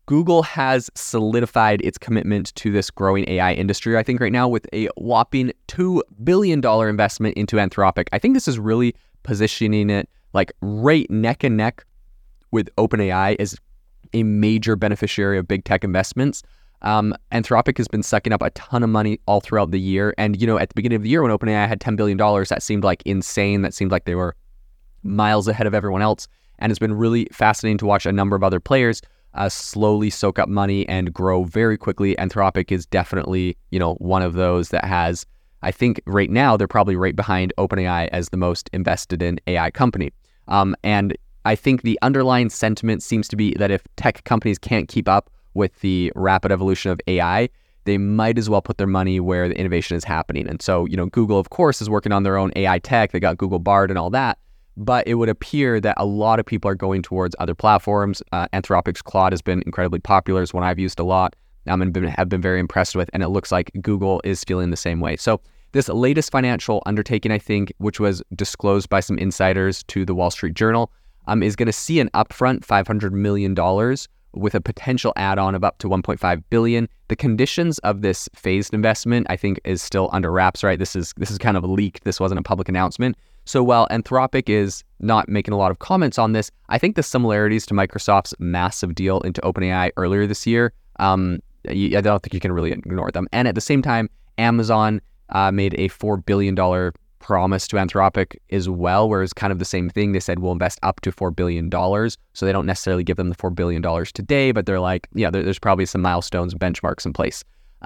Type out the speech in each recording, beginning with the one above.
Google has solidified its commitment to this growing AI industry, I think, right now with a whopping $2 billion investment into Anthropic. I think this is really positioning it like right neck and neck with OpenAI as a major beneficiary of big tech investments. Anthropic has been sucking up a ton of money all throughout the year. And, at the beginning of the year when OpenAI had $10 billion, that seemed like insane. That seemed like they were miles ahead of everyone else. And it's been really fascinating to watch a number of other players slowly soak up money and grow very quickly. Anthropic is definitely, one of those that has, I think right now, they're probably right behind OpenAI as the most invested in AI company. And I think the underlying sentiment seems to be that if tech companies can't keep up with the rapid evolution of AI, they might as well put their money where the innovation is happening. And so, Google, of course, is working on their own AI tech. They got Google Bard and all that. But it would appear that a lot of people are going towards other platforms. Anthropic's Claude has been incredibly popular. It's one I've used a lot and have been very impressed with. And it looks like Google is feeling the same way. So this latest financial undertaking, I think, which was disclosed by some insiders to the Wall Street Journal, is going to see an upfront $500 million with a potential add-on of up to $1.5 billion. The conditions of this phased investment, I think, is still under wraps, right? This is kind of leaked. This wasn't a public announcement. So while Anthropic is not making a lot of comments on this, I think the similarities to Microsoft's massive deal into OpenAI earlier this year, I don't think you can really ignore them. And at the same time, Amazon made a $4 billion promise to Anthropic as well, where it's kind of the same thing. They said, we'll invest up to $4 billion. So they don't necessarily give them the $4 billion today, but they're like, there's probably some milestones, benchmarks in place.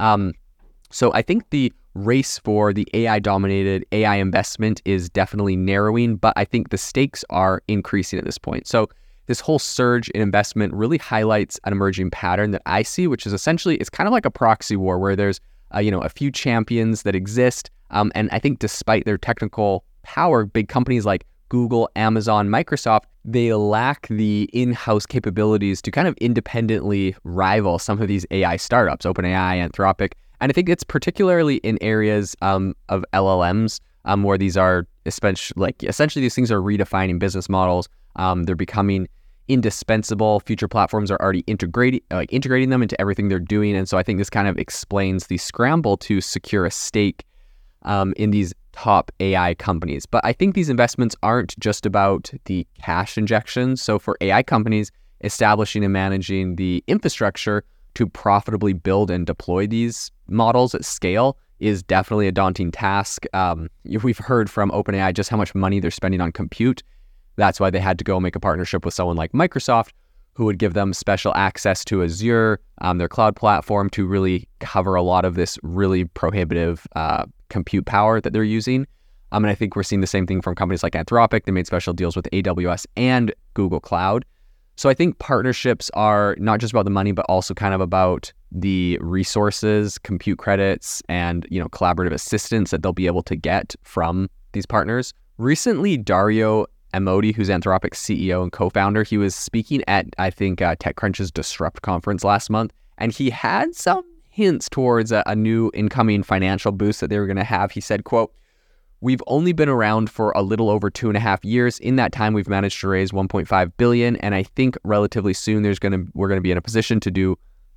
So I think the race for the AI-dominated AI investment is definitely narrowing, but I think the stakes are increasing at this point. So this whole surge in investment really highlights an emerging pattern that I see, which is essentially, it's kind of like a proxy war where there's a few champions that exist. And I think despite their technical power, big companies like Google, Amazon, Microsoft, they lack the in-house capabilities to kind of independently rival some of these AI startups, OpenAI, Anthropic. And I think it's particularly in areas of LLMs where these are essentially these things are redefining business models. They're becoming indispensable. Future platforms are already integrating them into everything they're doing. And so I think this kind of explains the scramble to secure a stake in these top AI companies. But I think these investments aren't just about the cash injections. So for AI companies, establishing and managing the infrastructure to profitably build and deploy these models at scale is definitely a daunting task. We've heard from OpenAI just how much money they're spending on compute. That's why they had to go make a partnership with someone like Microsoft, who would give them special access to Azure, their cloud platform, to really cover a lot of this really prohibitive compute power that they're using. And I think we're seeing the same thing from companies like Anthropic. They made special deals with AWS and Google Cloud. So I think partnerships are not just about the money, but also kind of about the resources, compute credits, and collaborative assistance that they'll be able to get from these partners. Recently, Dario Amodei, who's Anthropic's CEO and co-founder, he was speaking at, I think, TechCrunch's Disrupt conference last month, and he had some hints towards a new incoming financial boost that they were going to have. He said, quote, "We've only been around for a little over 2.5 years. In that time, we've managed to raise $1.5 billion, and I think relatively soon we're going to be in a position to do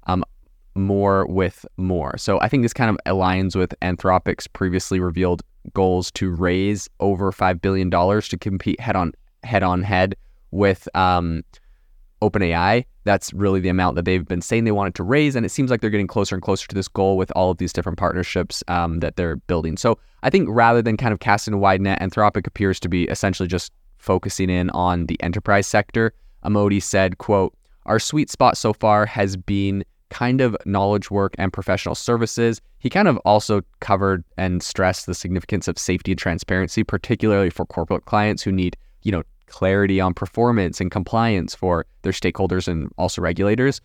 more with more." So I think this kind of aligns with Anthropic's previously revealed goals to raise over $5 billion to compete head on with OpenAI. That's really the amount that they've been saying they wanted to raise, and it seems like they're getting closer and closer to this goal with all of these different partnerships that they're building. So I think rather than kind of casting a wide net, Anthropic appears to be essentially just focusing in on the enterprise sector. Amodei said, quote, "Our sweet spot so far has been kind of knowledge work and professional services." He kind of also covered and stressed the significance of safety and transparency, particularly for corporate clients who need, clarity on performance and compliance for their stakeholders and also regulators.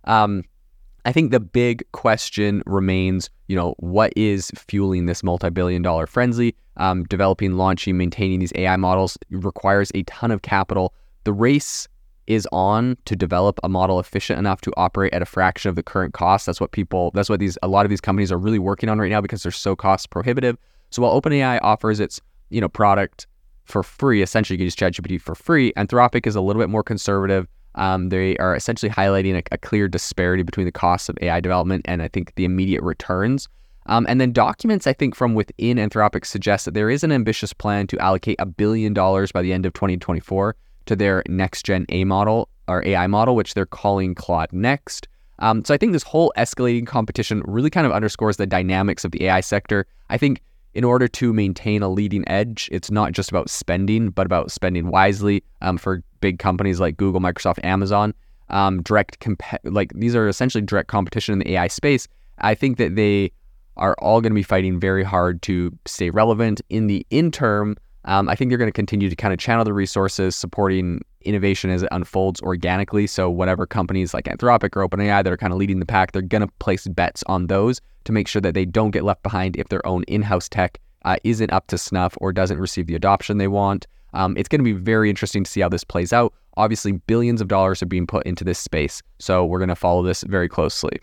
I think the big question remains, what is fueling this multi-billion-dollar frenzy? Developing, launching, maintaining these AI models requires a ton of capital. The race is on to develop a model efficient enough to operate at a fraction of the current cost. That's what a lot of these companies are really working on right now because they're so cost prohibitive. So while OpenAI offers its, product for free, essentially you can use ChatGPT for free, Anthropic is a little bit more conservative. They are essentially highlighting a clear disparity between the costs of AI development and I think the immediate returns. And then documents, I think, from within Anthropic suggest that there is an ambitious plan to allocate $1 billion by the end of 2024 to their next-gen AI model, which they're calling Claude Next. So I think this whole escalating competition really kind of underscores the dynamics of the AI sector. I think in order to maintain a leading edge, it's not just about spending, but about spending wisely. For big companies like Google, Microsoft, Amazon, these are essentially direct competition in the AI space. I think that they are all going to be fighting very hard to stay relevant. In the interim, I think they're going to continue to kind of channel the resources, supporting innovation as it unfolds organically. So whatever companies like Anthropic or OpenAI that are kind of leading the pack, they're going to place bets on those to make sure that they don't get left behind if their own in-house tech isn't up to snuff or doesn't receive the adoption they want. It's going to be very interesting to see how this plays out. Obviously, billions of dollars are being put into this space, so we're going to follow this very closely.